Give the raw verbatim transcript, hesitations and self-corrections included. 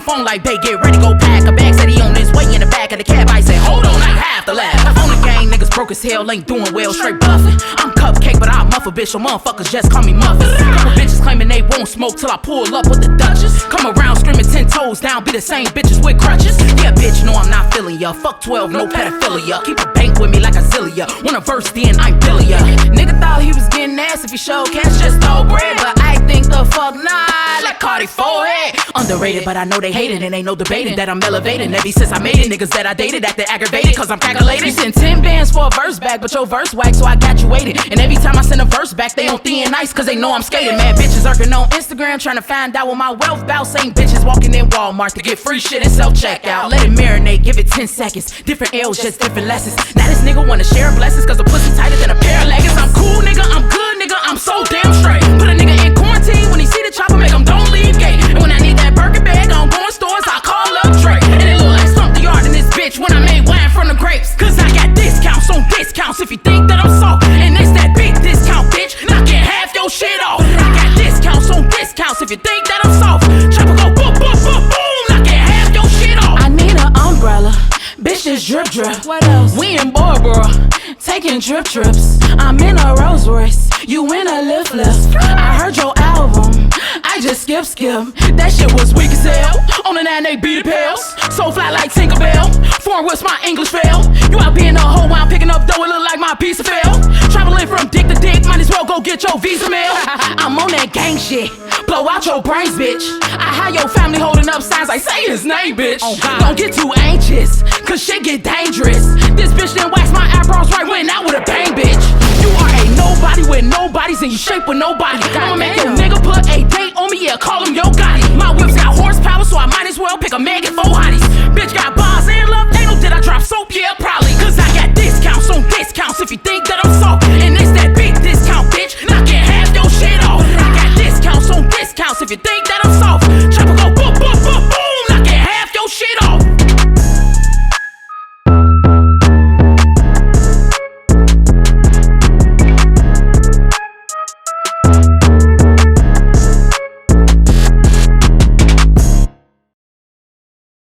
phone like, babe, get ready, go pack a bag. Said he on his way in the back of the cab. I said, hold on, I have to laugh. On the gang, niggas broke as hell, ain't doing well, straight bluffing. I'm cupcake, but I'll muff a bitch, so motherfuckers just call me muffin. Couple bitches claiming they won't smoke till I pull up with the Duchess. Come around screaming ten toes down, be the same bitches with crutches. Yeah, bitch, no, I'm not feeling ya. Fuck twelve, no pedophilia. Keep a bank with me like a zillia. Want a verse, then I'm billing ya. Nigga thought he was getting ass if he showed cash, just stole bread. But I think the fuck nah, like Cardi forehead. Underrated, but I know they hate it, and ain't no debating that I'm elevated. Ever since I made it, niggas that I dated acted aggravated, cause I'm calculated. Send ten bands for a verse back, but your verse whack, so I got you waited. And every time I send a verse back, they on thin ice, cause they know I'm skating. Mad bitches lurking on Instagram, trying to find out what my wealth bout. Same bitches walking in Walmart to get free shit and self-checkout. Let it marinate, give it ten seconds. Different L's, just different lessons. Now this nigga wanna share blessings, cause the pussy tighter than a pair of leggings. I'm cool, nigga, I'm good, nigga, I'm so damn straight. Put a nigga in quarantine, when he see the chopper, make him don't leave gate. And when I need that Birkin bag, I don't go in stores, I call up Drake. And it look like Stump the Yard in this bitch when I made wine from the grapes. Cause I got discounts on discounts if you think that I'm soft. And it's that big discount, bitch, knocking half your shit off. I got discounts on discounts if you think that I'm soft. Chopper go boom, boom, boom, boom, knocking half your shit off. I need an umbrella, bitch, just drip drip. What else? We in Bora, taking trip trips. I'm in a Rolls Royce, you in a lift lift. I heard your album, I just skip skip. That shit was weak as hell. On the nine they beat the pills. So fly like Tinkerbell. Foreign what's my English fail? You out being a hoe while I'm picking up dough, it look like my piece of fail. Traveling from dick to dick, might as well go get your visa mail. I'm on that gang shit, blow out your brains, bitch. I had your family holding up signs like say his name, bitch. Oh, don't get too anxious, cause shit get dangerous. This bitch done wax my eyebrows right, went out with a bang, bitch. You are a nobody with nobodies and you shape with nobody. I'ma make your nigga put a date on me, yeah, call him Yo Gotti. My whips got horsepower, so I might as well pick a Megan for